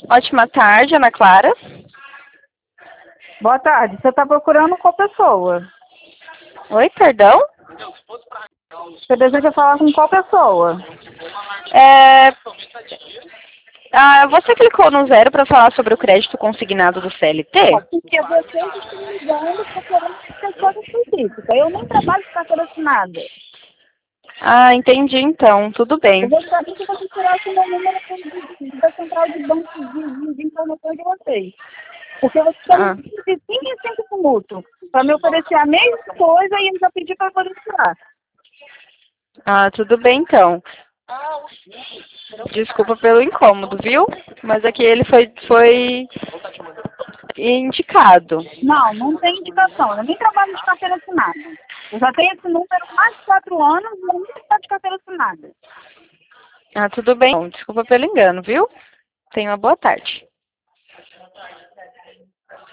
Ótima tarde, Ana Clara. Boa tarde. Você está procurando qual pessoa? Oi, perdão? Você deseja falar com qual pessoa? Você clicou no 0 para falar sobre o crédito consignado do CLT? Porque você está me ligando procurando pessoa específica. Eu nem trabalho de carteira assinada. Ah, entendi então. Tudo Eu bem. gostaria que você tirasse o meu número da central de banco de informações de vocês. Porque você está me pedindo de 5 em 5 minutos para me oferecer a mesma coisa e eu já pedi para poder tirar. Ah, tudo bem então. Desculpa pelo incômodo, viu? Mas aqui ele foi indicado. Não, não tem indicação. Eu nem trabalho de carteira assinada. Eu já tenho esse número há mais de 4 anos e eu nunca estou de carteira assinada. Ah, tudo bem. Desculpa pelo engano, viu? Tenha uma boa tarde.